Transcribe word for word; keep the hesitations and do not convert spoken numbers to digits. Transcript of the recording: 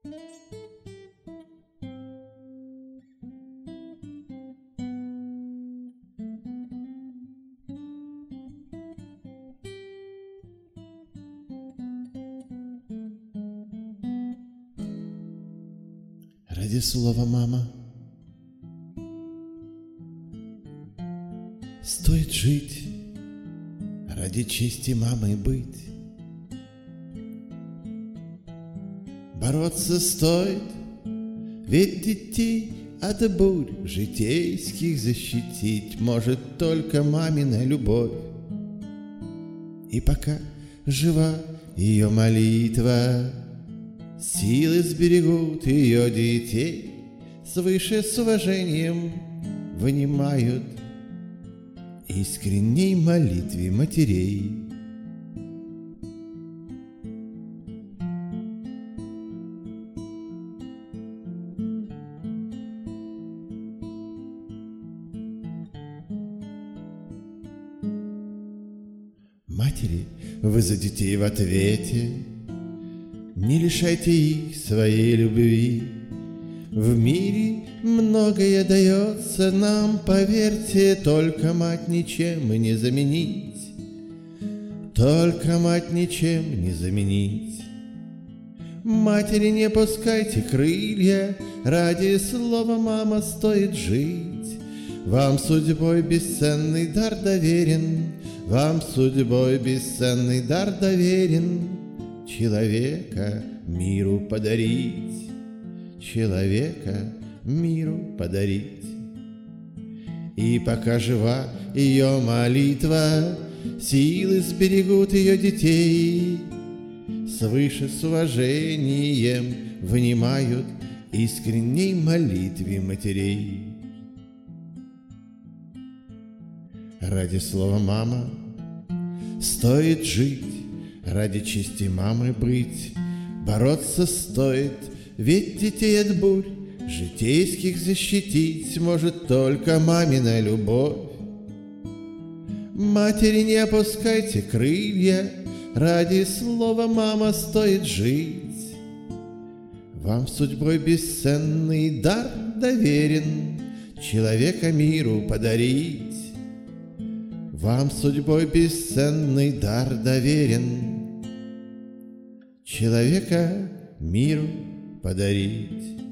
Ради слова «мама» стоит жить, ради чести мамы быть. Бороться стоит, ведь детей от бурь житейских защитить может только мамина любовь. И пока жива ее молитва, силы сберегут ее детей, свыше с уважением внимают искренней молитве матерей. Матери, вы за детей в ответе, не лишайте их своей любви. В мире многое дается нам, поверьте, только мать ничем и не заменить. Только мать ничем не заменить. Матери, не пускайте крылья, ради слова «мама» стоит жить. Вам судьбой бесценный дар доверен, вам судьбой бесценный дар доверен. Человека миру подарить, человека миру подарить. И пока жива ее молитва, силы сберегут ее детей, свыше с уважением внимают искренней молитве матерей. Ради слова «мама» стоит жить, ради чести мамы быть. Бороться стоит, ведь детей от бурь житейских защитить может только мамина любовь. Матери, не опускайте крылья, ради слова «мама» стоит жить. Вам судьбой бесценный дар доверен, человека миру подарить. Вам судьбой бесценный дар доверен, человека миру подарить.